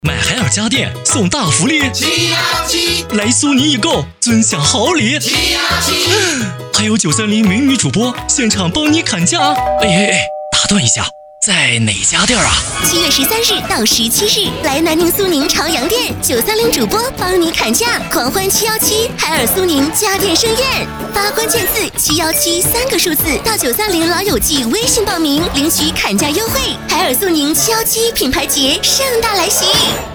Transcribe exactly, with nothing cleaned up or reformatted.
买海尔家电送大福利， 七幺七， 来苏宁易购尊享好礼， 七幺七， 还有九三零美女主播现场帮你砍价。哎哎哎，打断一下，在哪家店啊？ 七月十三日到十七日，来南宁苏宁朝阳店，九三零主播帮你砍价，狂欢七幺七，海尔苏宁家电盛宴，发关键字七幺七三个数字到九三零老友记微信报名，领取砍价优惠。海尔苏宁七幺七品牌节盛大来袭。